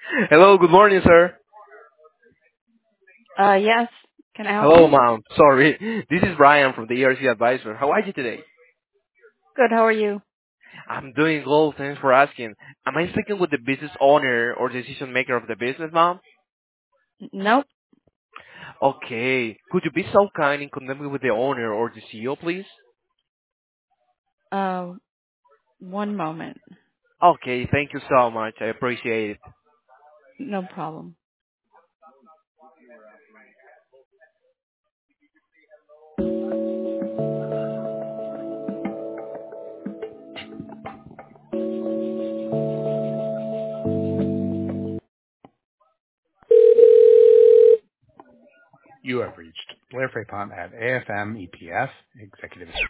Hello, good morning, sir. Yes. Can I help Hello, you? ma'am. Sorry. This is Brian from the ERC Advisor. How are you today? Good. How are you? I'm doing well, thanks for asking. Am I speaking with the business owner or decision maker of the business, ma'am? Nope. Okay. Could you be so kind in connect me with the owner or the CEO, please? Uh, one moment. Okay, thank you so much. I appreciate it. No problem. You have reached Blair Frapont at AFM EPS Executive